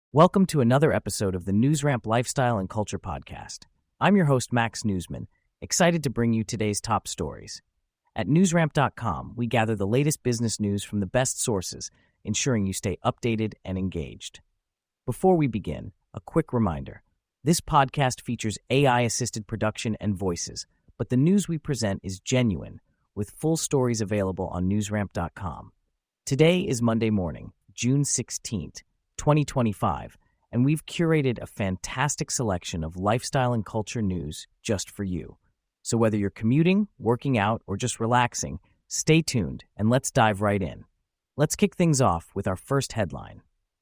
Welcome to another episode of the NewsRamp Lifestyle and Culture Podcast. I'm your host, Max Newsman, excited to bring you today's top stories. At newsramp.com, we gather the latest business news from the best sources, ensuring you stay updated and engaged. Before we begin, a quick reminder. This podcast features AI-assisted production and voices, but the news we present is genuine, with full stories available on newsramp.com. Today is Monday morning, June 16th, 2025, and we've curated a fantastic selection of lifestyle and culture news just for you. So whether you're commuting, working out, or just relaxing, stay tuned and let's dive right in. Let's kick things off with our first headline.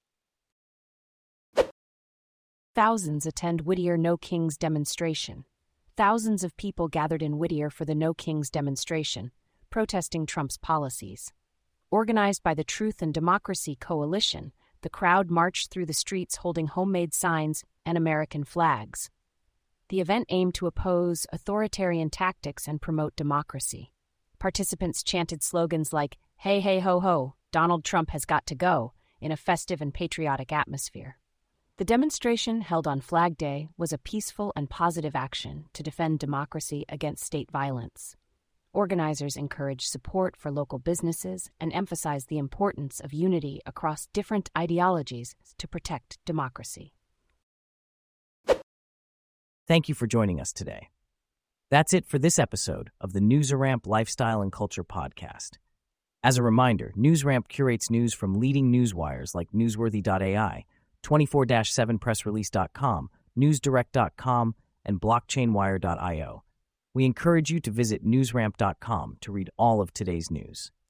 Thousands attend Whittier No Kings demonstration. Thousands of people gathered in Whittier for the No Kings demonstration, protesting Trump's policies. Organized by the Truth and Democracy Coalition, the crowd marched through the streets holding homemade signs and American flags. The event aimed to oppose authoritarian tactics and promote democracy. Participants chanted slogans like, "Hey, hey, ho, ho, Donald Trump has got to go," in a festive and patriotic atmosphere. The demonstration, held on Flag Day, was a peaceful and positive action to defend democracy against state violence. Organizers encouraged support for local businesses and emphasized the importance of unity across different ideologies to protect democracy. Thank you for joining us today. That's it for this episode of the NewsRamp Lifestyle and Culture Podcast. As a reminder, NewsRamp curates news from leading newswires like Newsworthy.ai, 24/7pressrelease.com, NewsDirect.com, and BlockchainWire.io. We encourage you to visit newsramp.com to read all of today's news.